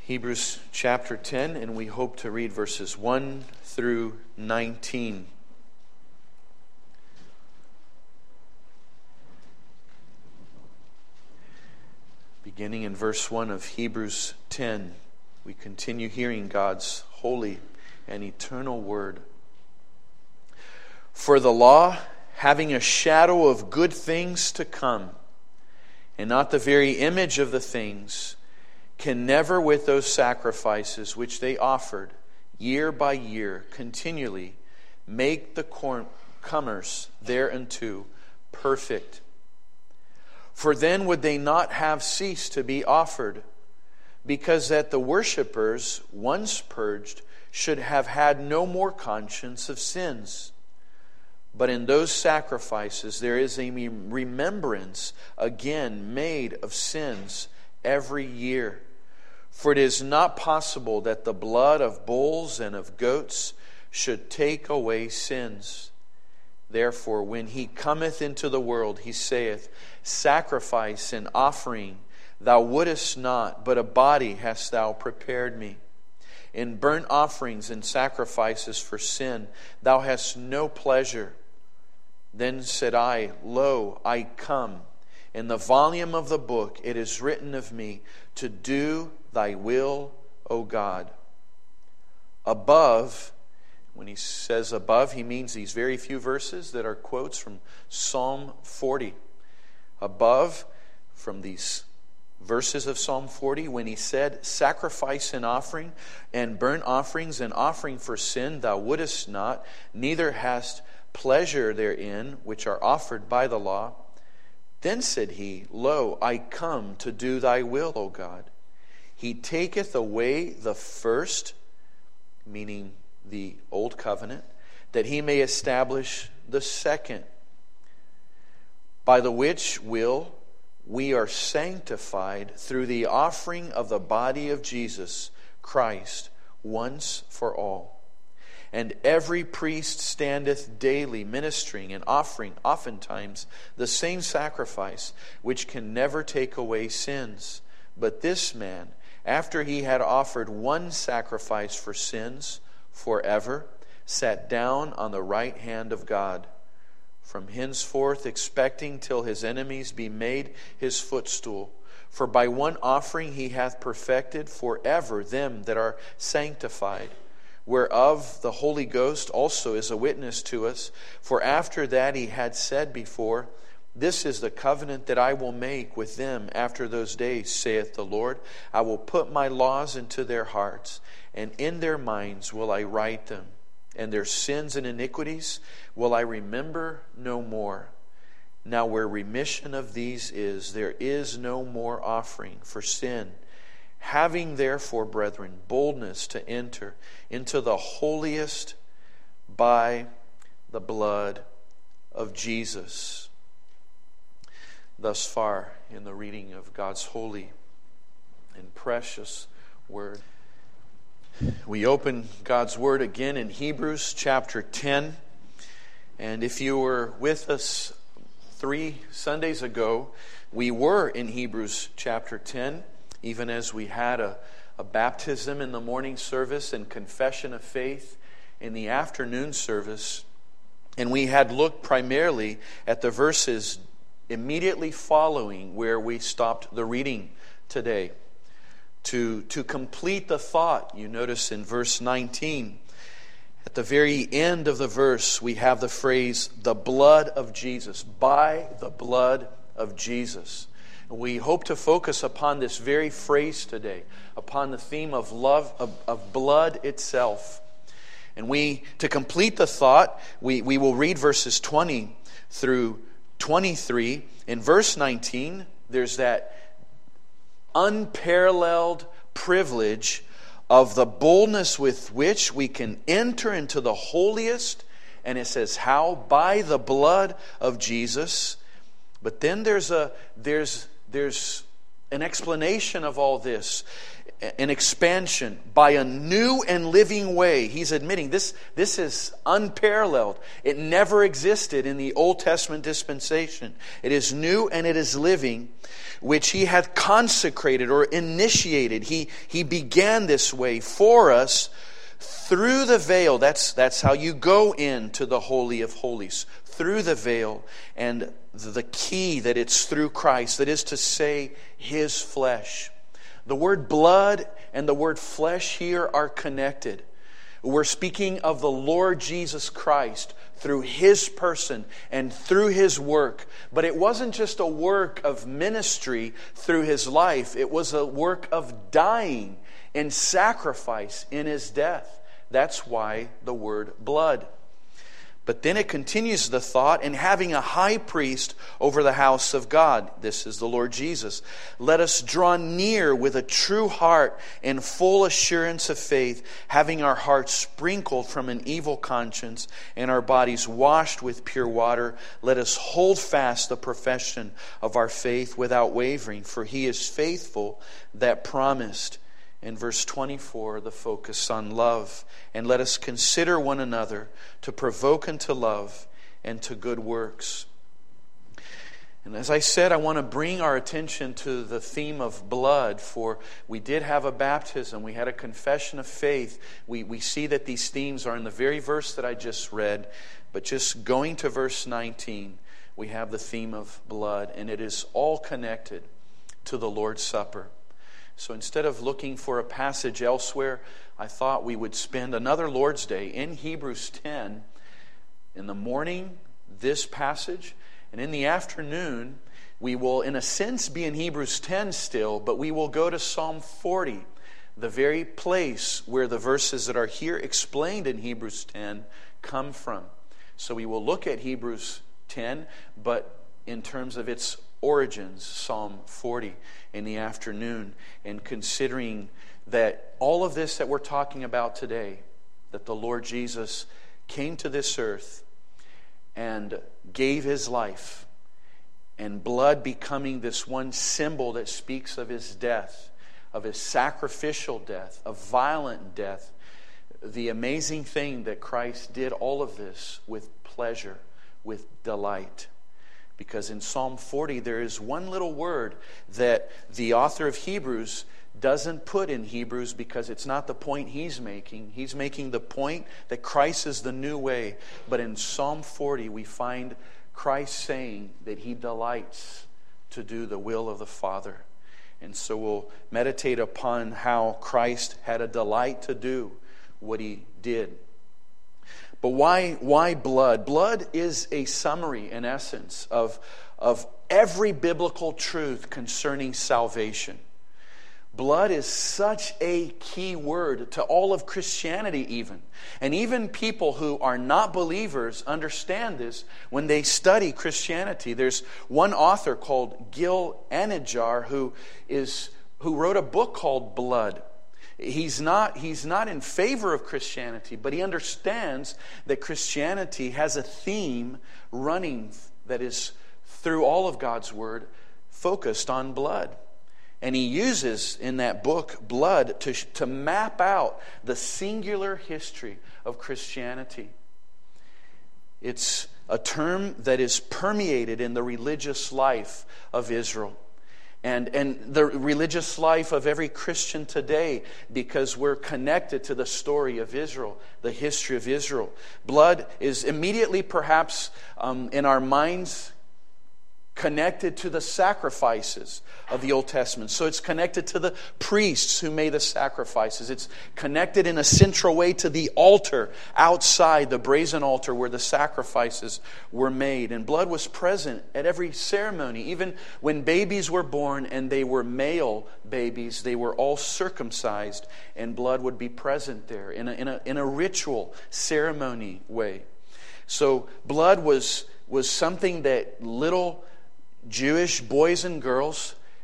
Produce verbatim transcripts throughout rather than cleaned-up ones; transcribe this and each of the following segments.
Hebrews chapter ten, and we hope to read verses one through nineteen. Beginning in verse one of Hebrews ten, we continue hearing God's holy and eternal word. For the law, having a shadow of good things to come, and not the very image of the things, can never with those sacrifices which they offered year by year continually make the comers thereunto perfect. For then would they not have ceased to be offered, because that the worshippers, once purged, should have had no more conscience of sins. But in those sacrifices there is a remembrance again made of sins every year. For it is not possible that the blood of bulls and of goats should take away sins. Therefore, when he cometh into the world, he saith, Sacrifice and offering thou wouldest not, but a body hast thou prepared me. In burnt offerings and sacrifices for sin thou hast no pleasure. Then said I, Lo, I come. In the volume of the book it is written of me, to do thy will, O God. Above, when he says above, he means these very few verses that are quotes from Psalm forty. Above, from these verses of Psalm forty, when he said, Sacrifice and offering, and burnt offerings and offering for sin thou wouldest not, neither hast pleasure therein, which are offered by the law. Then said he, Lo, I come to do thy will, O God. He taketh away the first, meaning the old covenant, that he may establish the second, by the which will we are sanctified through the offering of the body of Jesus Christ once for all. And every priest standeth daily ministering and offering oftentimes the same sacrifice, which can never take away sins. But this man, after he had offered one sacrifice for sins forever, sat down on the right hand of God, from henceforth expecting till his enemies be made his footstool. For by one offering he hath perfected forever them that are sanctified, whereof the Holy Ghost also is a witness to us. For after that he had said before, This is the covenant that I will make with them after those days, saith the Lord. I will put my laws into their hearts, and in their minds will I write them. And their sins and iniquities will I remember no more. Now where remission of these is, there is no more offering for sin. Having therefore, brethren, boldness to enter into the holiest by the blood of Jesus. Thus far in the reading of God's holy and precious word. We open God's word again in Hebrews chapter ten. And if you were with us three Sundays ago, we were in Hebrews chapter ten. Even as we had a, a baptism in the morning service and confession of faith in the afternoon service. And we had looked primarily at the verses immediately following where we stopped the reading today. To, to complete the thought, you notice in verse nineteen, at the very end of the verse, we have the phrase, the blood of Jesus, by the blood of Jesus. We hope to focus upon this very phrase today, upon the theme of love, of, of blood itself. And we, to complete the thought, we, we will read verses twenty through twenty-three. In verse nineteen, there's that unparalleled privilege of the boldness with which we can enter into the holiest. And it says, how? By the blood of Jesus. But then there's a there's there's an explanation of all this, an expansion by a new and living way. He's admitting this, this is unparalleled. It never existed in the Old Testament dispensation. It is new and it is living, which He had consecrated or initiated. He, he began this way for us through the veil. That's, that's how you go into the Holy of Holies. Through the veil, and the key that it's through Christ, that is to say, His flesh. The word blood and the word flesh here are connected. We're speaking of the Lord Jesus Christ through His person and through His work. But it wasn't just a work of ministry through His life. It was a work of dying and sacrifice in His death. That's why the word blood. But then it continues the thought, and having a high priest over the house of God, this is the Lord Jesus, let us draw near with a true heart and full assurance of faith, having our hearts sprinkled from an evil conscience and our bodies washed with pure water. Let us hold fast the profession of our faith without wavering, for He is faithful that promised. In verse twenty-four, the focus on love. And let us consider one another to provoke unto love and to good works. And as I said, I want to bring our attention to the theme of blood, for we did have a baptism. We had a confession of faith. We, we see that these themes are in the very verse that I just read. But just going to verse nineteen, we have the theme of blood, and it is all connected to the Lord's Supper. So instead of looking for a passage elsewhere, I thought we would spend another Lord's Day in Hebrews ten. In the morning, this passage, and in the afternoon, we will, in a sense, be in Hebrews ten still, but we will go to Psalm forty, the very place where the verses that are here explained in Hebrews ten come from. So we will look at Hebrews ten, but in terms of its origins, Psalm forty in the afternoon, and considering that all of this that we're talking about today, that the Lord Jesus came to this earth and gave His life, and blood becoming this one symbol that speaks of His death, of His sacrificial death, of violent death. The amazing thing that Christ did all of this with pleasure, with delight. Because in Psalm forty, there is one little word that the author of Hebrews doesn't put in Hebrews because it's not the point he's making. He's making the point that Christ is the new way. But in Psalm forty, we find Christ saying that He delights to do the will of the Father. And so we'll meditate upon how Christ had a delight to do what He did. But why, why blood? Blood is a summary, in essence, of, of every biblical truth concerning salvation. Blood is such a key word to all of Christianity even. And even people who are not believers understand this when they study Christianity. There's one author called Gil Anidjar who is who wrote a book called Blood. He's not, he's not in favor of Christianity, but he understands that Christianity has a theme running that is through all of God's Word focused on blood. And he uses in that book blood to, to map out the singular history of Christianity. It's a term that is permeated in the religious life of Israel. And, and the religious life of every Christian today, because we're connected to the story of Israel, the history of Israel. Blood is immediately perhaps um, in our minds connected to the sacrifices of the Old Testament. So it's connected to the priests who made the sacrifices. It's connected in a central way to the altar outside, the brazen altar where the sacrifices were made. And blood was present at every ceremony. Even when babies were born and they were male babies, they were all circumcised, and blood would be present there in a, in a, in a ritual ceremony way. So blood was, was something that little Jewish boys and girls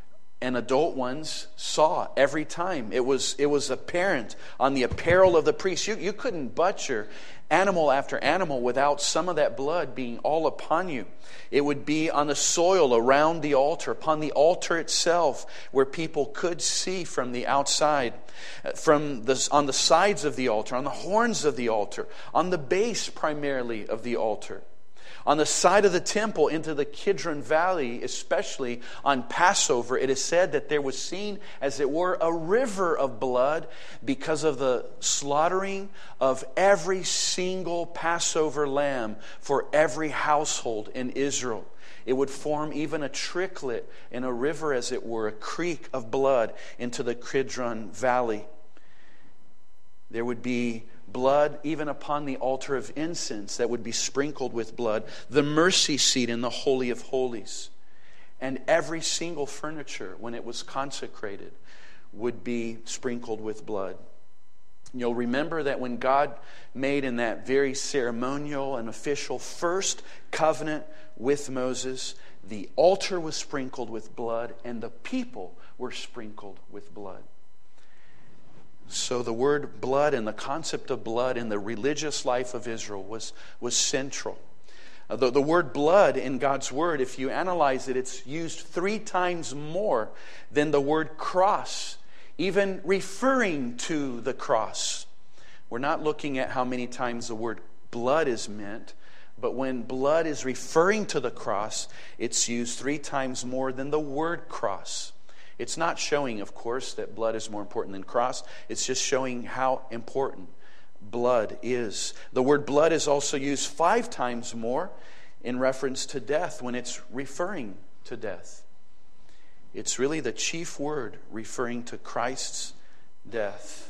and adult ones saw every time. It was it was apparent on the apparel of the priest. You, you couldn't butcher animal after animal without some of that blood being all upon you. It would be on the soil around the altar, upon the altar itself, where people could see from the outside, from the, on the sides of the altar, on the horns of the altar, on the base primarily of the altar. On the side of the temple into the Kidron Valley, especially on Passover, it is said that there was seen, as it were, a river of blood because of the slaughtering of every single Passover lamb for every household in Israel. It would form even a tricklet in a river, as it were, a creek of blood into the Kidron Valley. There would be blood even upon the altar of incense that would be sprinkled with blood, the mercy seat in the Holy of Holies. And every single furniture, when it was consecrated, would be sprinkled with blood. You'll remember that when God made in that very ceremonial and official first covenant with Moses, the altar was sprinkled with blood and the people were sprinkled with blood. So the word blood and the concept of blood in the religious life of Israel was, was central. Uh, the, the word blood in God's word, if you analyze it, it's used three times more than the word cross, even referring to the cross. We're not looking at how many times the word blood is meant, but when blood is referring to the cross, it's used three times more than the word cross. It's not showing, of course, that blood is more important than cross. It's just showing how important blood is. The word blood is also used five times more in reference to death when it's referring to death. It's really the chief word referring to Christ's death.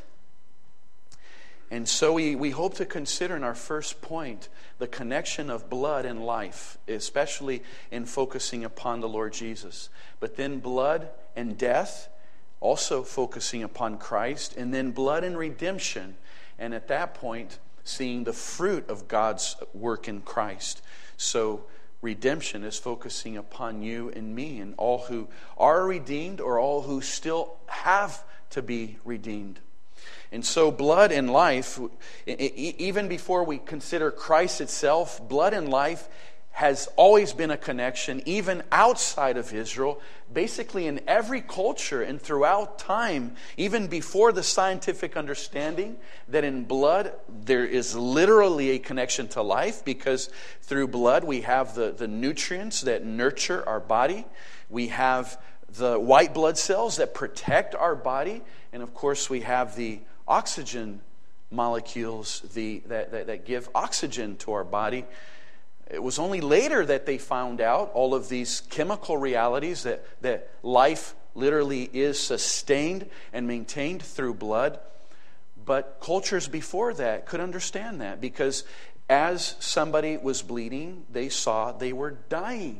And so we, we hope to consider in our first point the connection of blood and life, especially in focusing upon the Lord Jesus. But then blood and death, also focusing upon Christ, and then blood and redemption. And at that point, seeing the fruit of God's work in Christ. So redemption is focusing upon you and me and all who are redeemed or all who still have to be redeemed. And so blood and life, even before we consider Christ itself, blood and life has always been a connection, even outside of Israel, basically in every culture and throughout time, even before the scientific understanding that in blood there is literally a connection to life, because through blood we have the, the nutrients that nurture our body. We have the white blood cells that protect our body. And of course we have the oxygen molecules the, that, that, that give oxygen to our body. It was only later that they found out all of these chemical realities, that, that life literally is sustained and maintained through blood. But cultures before that could understand that, because as somebody was bleeding, they saw they were dying.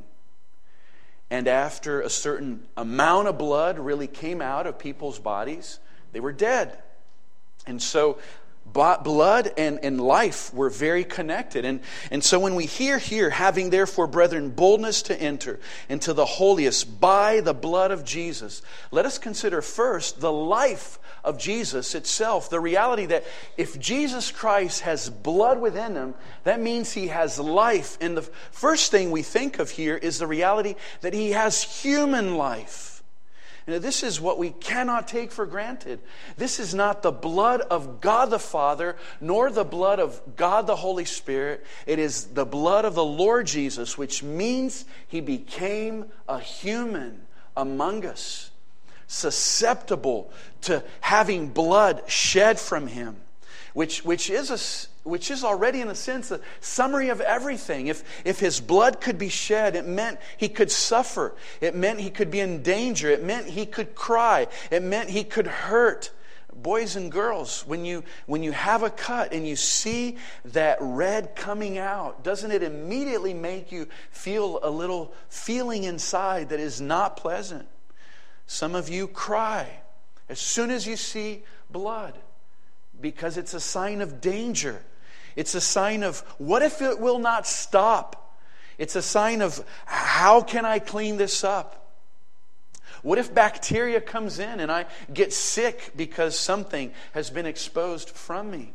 And after a certain amount of blood really came out of people's bodies, they were dead. And so blood and, and life were very connected. And, and so when we hear here, having therefore, brethren, boldness to enter into the holiest by the blood of Jesus, let us consider first the life of Jesus itself. The reality that if Jesus Christ has blood within him, that means he has life. And the first thing we think of here is the reality that he has human life. Now, this is what we cannot take for granted. This is not the blood of God the Father, nor the blood of God the Holy Spirit. It is the blood of the Lord Jesus, which means he became a human among us, susceptible to having blood shed from him, which, which is a which is already, in a sense, a summary of everything. If, if his blood could be shed, it meant he could suffer. It meant he could be in danger. It meant he could cry. It meant he could hurt. Boys and girls, when you, when you have a cut and you see that red coming out, doesn't it immediately make you feel a little feeling inside that is not pleasant? Some of you cry as soon as you see blood, because it's a sign of danger. It's a sign of, what if it will not stop? It's a sign of, how can I clean this up? What if bacteria comes in and I get sick because something has been exposed from me?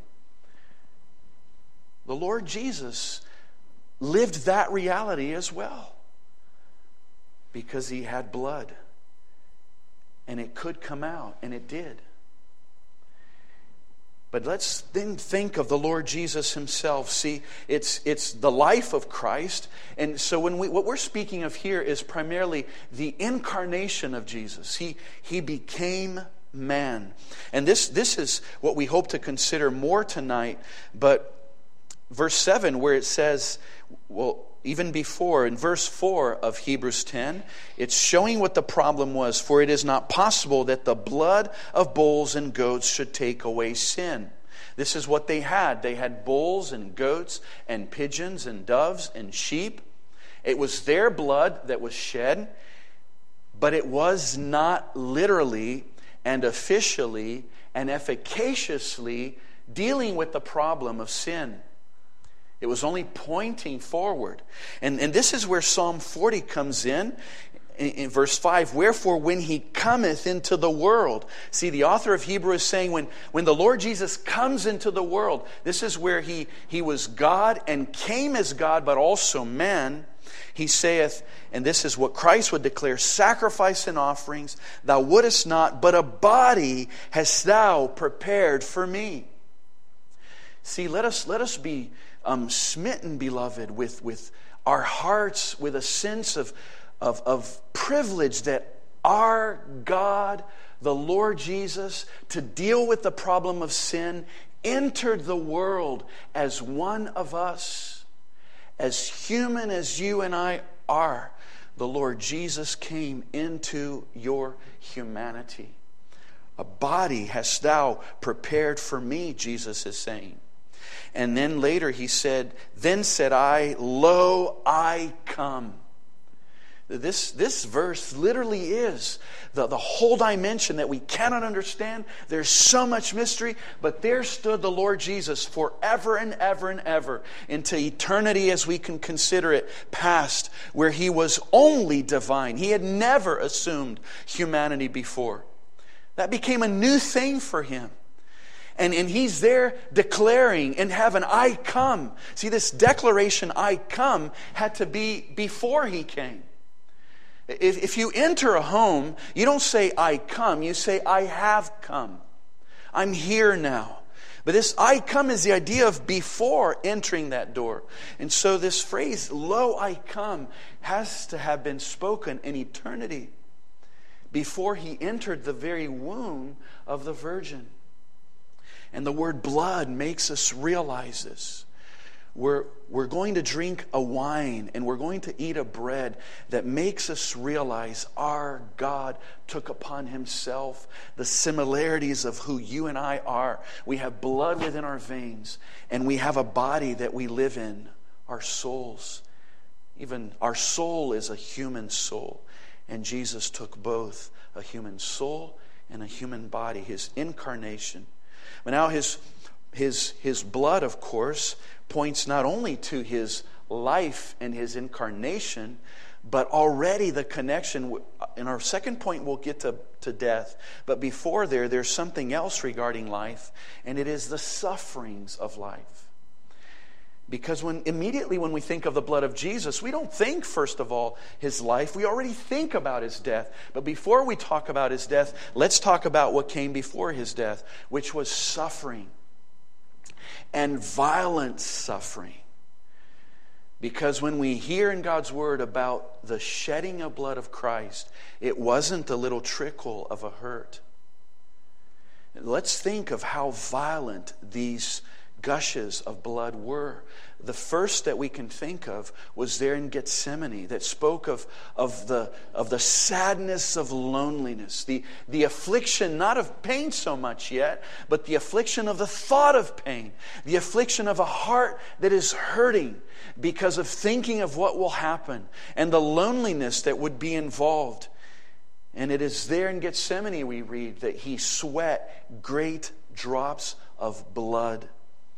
The Lord Jesus lived that reality as well, because he had blood. And it could come out, and it did. But let's then think of the Lord Jesus himself. See, it's it's the life of Christ. And so when we what we're speaking of here is primarily the incarnation of Jesus. He he became man. And this this is what we hope to consider more tonight. But verse seven, where it says, well, even before, in verse four of Hebrews ten, it's showing what the problem was. For it is not possible that the blood of bulls and goats should take away sin. This is what they had. They had bulls and goats and pigeons and doves and sheep. It was their blood that was shed, but it was not literally and officially and efficaciously dealing with the problem of sin. It was only pointing forward. And, and this is where Psalm forty comes in, in, in verse five. Wherefore, when he cometh into the world. See, the author of Hebrews is saying when, when the Lord Jesus comes into the world, this is where he, he was God and came as God, but also man. He saith, and this is what Christ would declare, sacrifice and offerings thou wouldest not, but a body hast thou prepared for me. See, let us let us be um, smitten, beloved, with, with our hearts, with a sense of, of, of privilege that our God, the Lord Jesus, to deal with the problem of sin, entered the world as one of us. As human as you and I are, the Lord Jesus came into your humanity. A body hast thou prepared for me, Jesus is saying. And then later he said, then said I, lo, I come. This, this verse literally is the, the whole dimension that we cannot understand. There's so much mystery, but there stood the Lord Jesus forever and ever and ever into eternity as we can consider it past, where he was only divine. He had never assumed humanity before. That became a new thing for him. And, and he's there declaring in heaven, I come. See, this declaration, I come, had to be before he came. If, if you enter a home, you don't say, I come. You say, I have come. I'm here now. But this I come is the idea of before entering that door. And so this phrase, lo, I come, has to have been spoken in eternity before he entered the very womb of the Virgin. And the word blood makes us realize this. We're, we're going to drink a wine and we're going to eat a bread that makes us realize our God took upon himself the similarities of who you and I are. We have blood within our veins and we have a body that we live in, our souls. Even our soul is a human soul. And Jesus took both a human soul and a human body, his incarnation. But now his, his, his blood, of course, points not only to his life and his incarnation, but already the connection. In our second point, we'll get to, to death. But before there, there's something else regarding life, and it is the sufferings of life. Because when immediately when we think of the blood of Jesus, we don't think, first of all, his life. We already think about his death. But before we talk about his death, let's talk about what came before his death, which was suffering and violent suffering. Because when we hear in God's word about the shedding of blood of Christ, it wasn't a little trickle of a hurt. Let's think of how violent these gushes of blood were. The first that we can think of was there in Gethsemane, that spoke of, of, the, of the sadness of loneliness, the, the affliction, not of pain so much yet, but the affliction of the thought of pain, the affliction of a heart that is hurting because of thinking of what will happen, and the loneliness that would be involved. And it is there in Gethsemane we read that he sweat great drops of blood.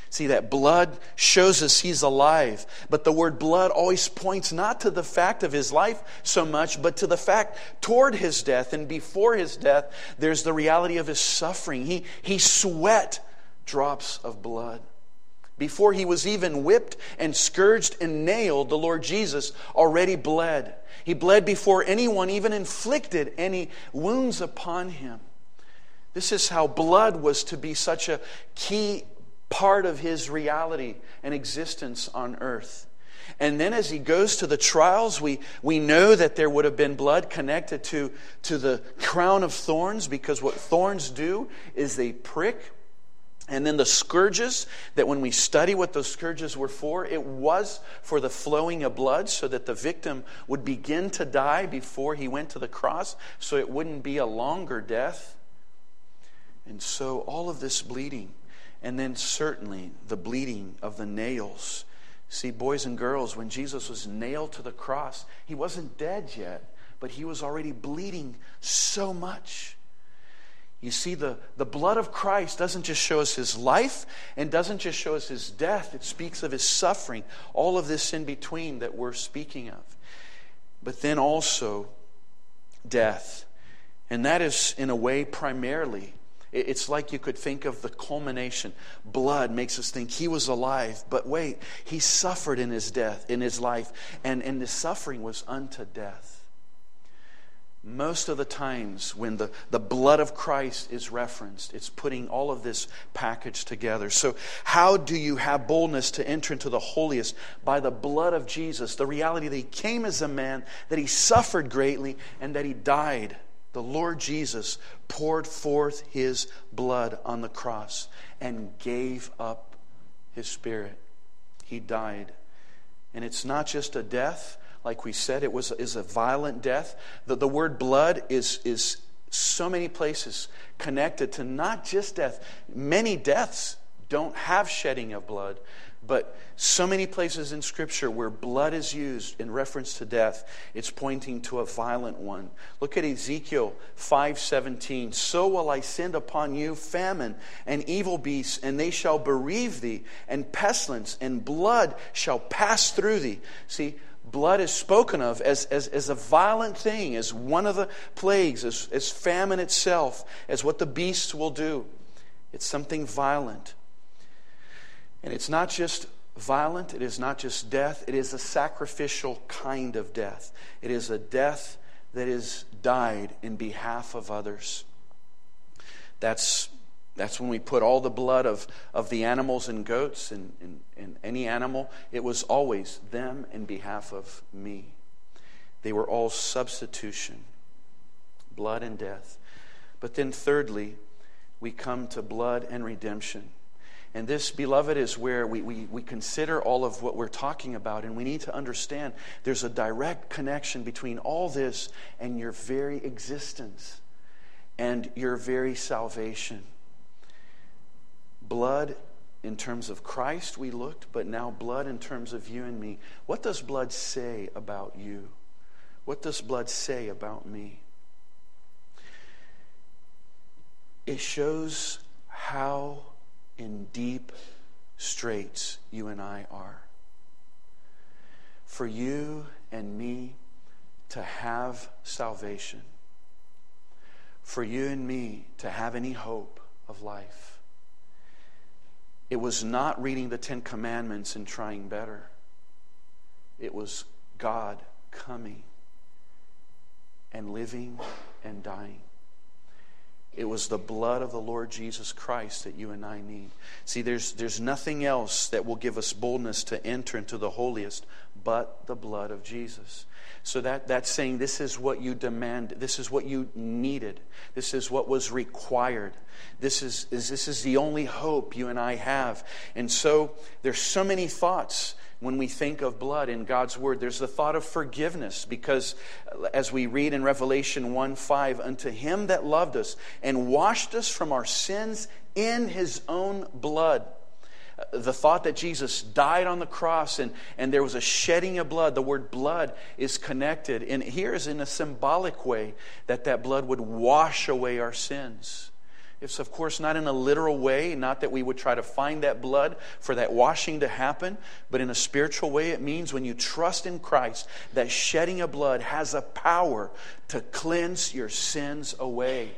See, that blood shows us he's alive. But the word blood always points not to the fact of his life so much, but to the fact toward his death. And before his death, there's the reality of his suffering. He, he sweat drops of blood. Before he was even whipped and scourged and nailed, the Lord Jesus already bled. He bled before anyone even inflicted any wounds upon him. This is how blood was to be such a key part of his reality and existence on earth. And then as he goes to the trials, we, we know that there would have been blood connected to, to the crown of thorns, because what thorns do is they prick. And then the scourges, that when we study what those scourges were for, it was for the flowing of blood so that the victim would begin to die before he went to the cross, so it wouldn't be a longer death. And so all of this bleeding, and then certainly the bleeding of the nails. See, boys and girls, when Jesus was nailed to the cross, he wasn't dead yet, but he was already bleeding so much. You see, the, the blood of Christ doesn't just show us his life and doesn't just show us his death. It speaks of his suffering, all of this in between that we're speaking of. But then also death. And that is, in a way, primarily, it's like you could think of the culmination. Blood makes us think he was alive. But wait, he suffered in his death, in his life. And, and the suffering was unto death. Most of the times when the, the blood of Christ is referenced, it's putting all of this package together. So how do you have boldness to enter into the holiest? By the blood of Jesus. The reality that he came as a man, that he suffered greatly, and that he died. The Lord Jesus poured forth his blood on the cross and gave up his spirit. He died. And it's not just a death. Like we said, it was is a violent death. The, the word blood is, is so many places connected to not just death. Many deaths don't have shedding of blood, but so many places in Scripture where blood is used in reference to death, it's pointing to a violent one. Look at Ezekiel five seventeen. So will I send upon you famine and evil beasts, and they shall bereave thee, and pestilence and blood shall pass through thee. See, blood is spoken of as, as, as a violent thing, as one of the plagues, as, as famine itself, as what the beasts will do. It's something violent. And it's not just violent, it is not just death, it is a sacrificial kind of death. It is a death that is died in behalf of others. That's That's when we put all the blood of, of the animals and goats and, and, and any animal. It was always them in behalf of me. They were all substitution, blood and death. But then thirdly, we come to blood and redemption. And this, beloved, is where we, we, we consider all of what we're talking about. And we need to understand there's a direct connection between all this and your very existence and your very salvation. Blood in terms of Christ we looked, but now blood in terms of you and me. What does blood say about you? What does blood say about me? It shows how in deep straits you and I are. For you and me to have salvation, for you and me to have any hope of life, it was not reading the Ten Commandments and trying better. It was God coming and living and dying. It was the blood of the Lord Jesus Christ that you and I need. See, there's, there's nothing else that will give us boldness to enter into the holiest but the blood of Jesus. So that, that's saying this is what you demanded. This is what you needed. This is what was required. This is, is, this is the only hope you and I have. And so there's so many thoughts when we think of blood in God's Word. There's the thought of forgiveness, because as we read in Revelation one five, unto him that loved us and washed us from our sins in his own blood. The thought that Jesus died on the cross and, and there was a shedding of blood. The word blood is connected. And here is in a symbolic way that that blood would wash away our sins. It's, of course, not in a literal way, not that we would try to find that blood for that washing to happen, but in a spiritual way, it means when you trust in Christ, that shedding of blood has a power to cleanse your sins away.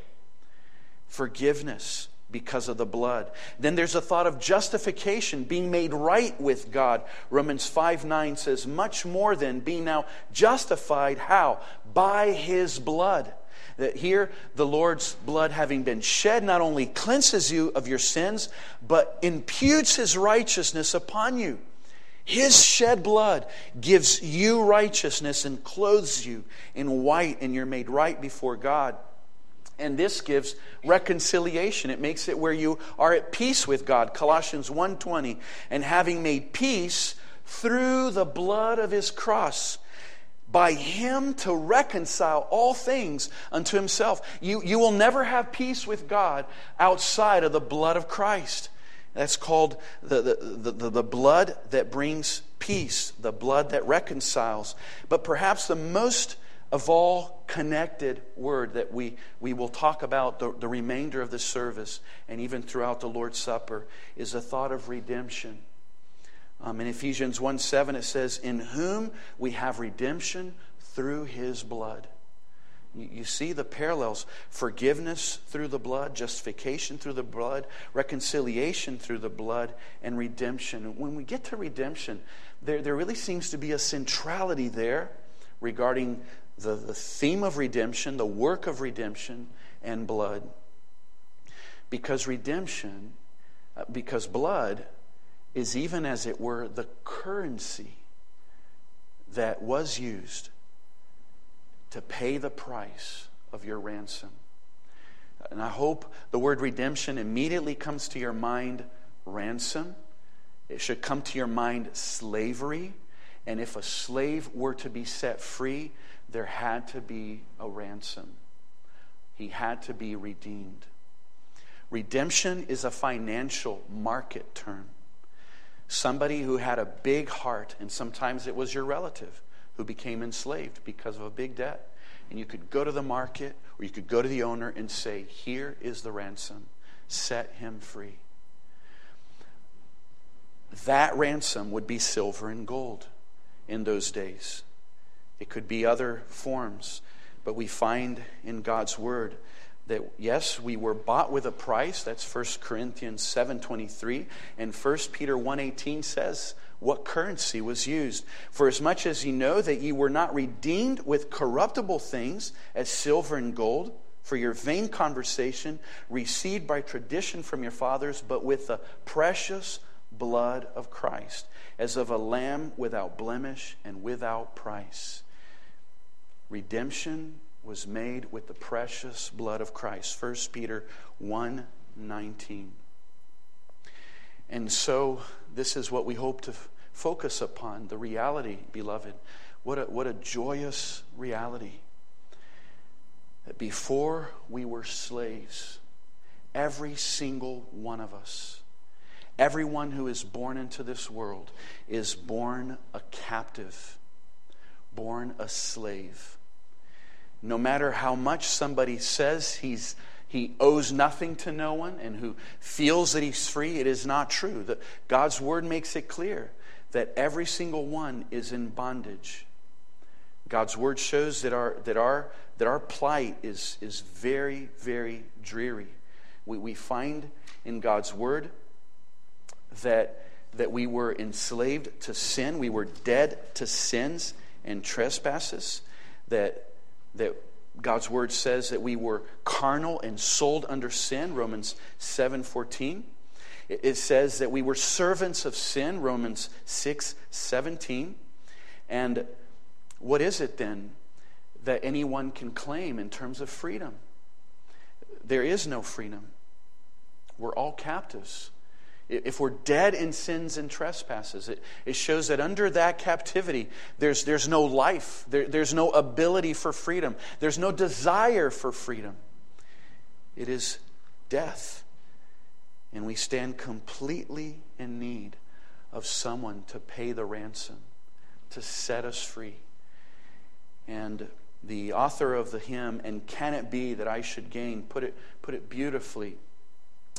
Forgiveness because of the blood. Then there's a thought of justification, being made right with God. Romans five nine says, much more than being now justified, how? By His blood. That here, the Lord's blood having been shed not only cleanses you of your sins, but imputes His righteousness upon you. His shed blood gives you righteousness and clothes you in white, and you're made right before God. And this gives reconciliation. It makes it where you are at peace with God. Colossians one twenty, and having made peace through the blood of His cross, by Him to reconcile all things unto Himself. You, you will never have peace with God outside of the blood of Christ. That's called the, the, the, the blood that brings peace, the blood that reconciles. But perhaps the most of all connected word that we, we will talk about the, the remainder of the service and even throughout the Lord's Supper is the thought of redemption. Um, in Ephesians one seven it says, in whom we have redemption through His blood. You, you see the parallels. Forgiveness through the blood, justification through the blood, reconciliation through the blood, and redemption. When we get to redemption, there, there really seems to be a centrality there regarding the, the theme of redemption, the work of redemption, and blood. Because redemption, uh, because blood is even as it were the currency that was used to pay the price of your ransom. And I hope the word redemption immediately comes to your mind ransom. It should come to your mind slavery. And if a slave were to be set free, there had to be a ransom. He had to be redeemed. Redemption is a financial market term. Somebody who had a big heart, and sometimes it was your relative who became enslaved because of a big debt. And you could go to the market or you could go to the owner and say, here is the ransom. Set him free. That ransom would be silver and gold in those days. It could be other forms, but we find in God's Word that yes, we were bought with a price. That's First Corinthians seven twenty-three. And First Peter one eighteen says what currency was used. For as much as ye know that ye were not redeemed with corruptible things as silver and gold, for your vain conversation received by tradition from your fathers, but with the precious blood of Christ, as of a lamb without blemish and without price. Redemption was made with the precious blood of Christ. First Peter one nineteen. And so this is what we hope to f- focus upon, the reality, beloved. What a, what a joyous reality. That before we were slaves, every single one of us, everyone who is born into this world is born a captive, born a slave. No matter how much somebody says he's he owes nothing to no one and who feels that he's free, it is not true. That God's Word makes it clear that every single one is in bondage. God's Word shows that our that our that our plight is is very, very dreary. We we find in God's Word that that we were enslaved to sin, we were dead to sins and trespasses, that that God's Word says that we were carnal and sold under sin, Romans seven fourteen. It says that we were servants of sin, Romans six seventeen. And what is it then that anyone can claim in terms of freedom? There is no freedom. We're all captives. If we're dead in sins and trespasses, it, it shows that under that captivity, there's, there's no life. There, there's no ability for freedom. There's no desire for freedom. It is death. And we stand completely in need of someone to pay the ransom, to set us free. And the author of the hymn, "And Can It Be That I Should Gain," put it, put it beautifully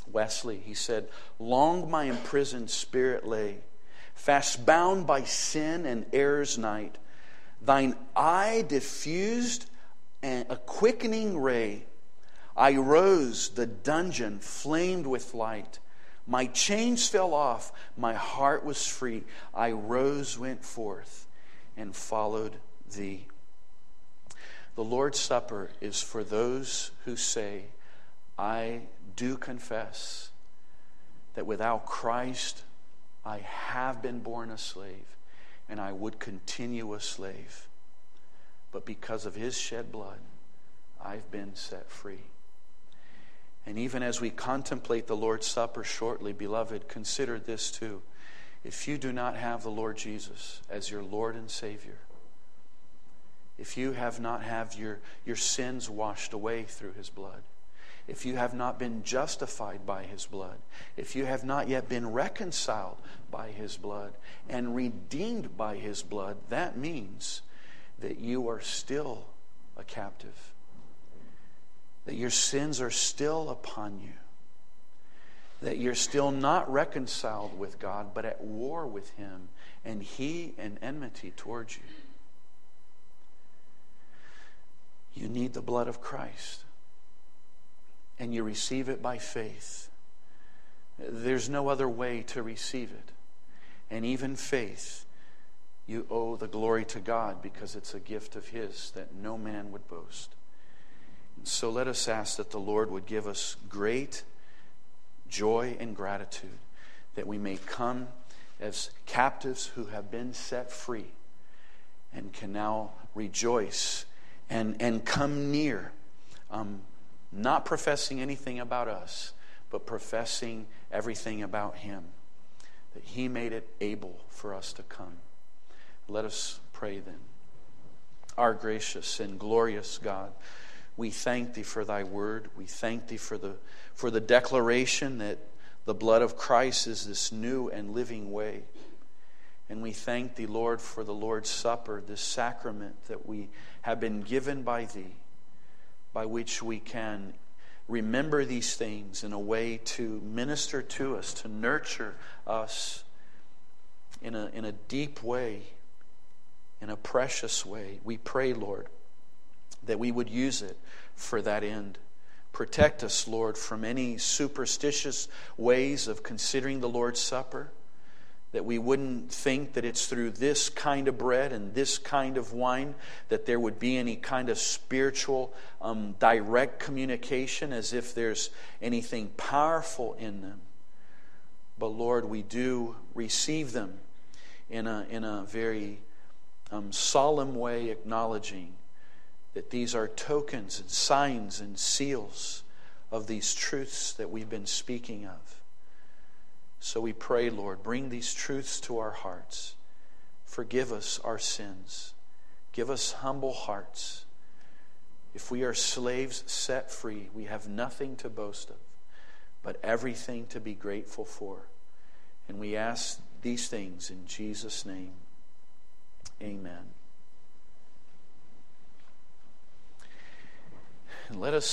Wesley. He said, "Long my imprisoned spirit lay, fast bound by sin and error's night. Thine eye diffused a quickening ray. I rose, the dungeon flamed with light. My chains fell off, my heart was free. I rose, went forth, and followed thee." The Lord's Supper is for those who say, "I do confess that without Christ I have been born a slave, and I would continue a slave. But because of His shed blood, I've been set free." And even as we contemplate the Lord's Supper shortly, beloved, consider this too. If you do not have the Lord Jesus as your Lord and Savior, if you have not had your, your sins washed away through His blood, if you have not been justified by His blood, if you have not yet been reconciled by His blood and redeemed by His blood, that means that you are still a captive, that your sins are still upon you, that you're still not reconciled with God, but at war with Him, and He in enmity towards you. You need the blood of Christ, and you receive it by faith. There's no other way to receive it. And even faith, you owe the glory to God because it's a gift of His that no man would boast. And so let us ask that the Lord would give us great joy and gratitude, that we may come as captives who have been set free and can now rejoice and, and come near, um, not professing anything about us, but professing everything about Him, that He made it able for us to come. Let us pray then. Our gracious and glorious God, we thank Thee for Thy word. We thank Thee for the, for the declaration that the blood of Christ is this new and living way. And we thank Thee, Lord, for the Lord's Supper, this sacrament that we have been given by Thee, by which we can remember these things in a way to minister to us, to nurture us in a, in a deep way, in a precious way. We pray, Lord, that we would use it for that end. Protect us, Lord, from any superstitious ways of considering the Lord's Supper, that we wouldn't think that it's through this kind of bread and this kind of wine that there would be any kind of spiritual um, direct communication, as if there's anything powerful in them. But Lord, we do receive them in a, in a very um, solemn way, acknowledging that these are tokens and signs and seals of these truths that we've been speaking of. So we pray, Lord, bring these truths to our hearts. Forgive us our sins. Give us humble hearts. If we are slaves set free, we have nothing to boast of, but everything to be grateful for. And we ask these things in Jesus' name. Amen. And let us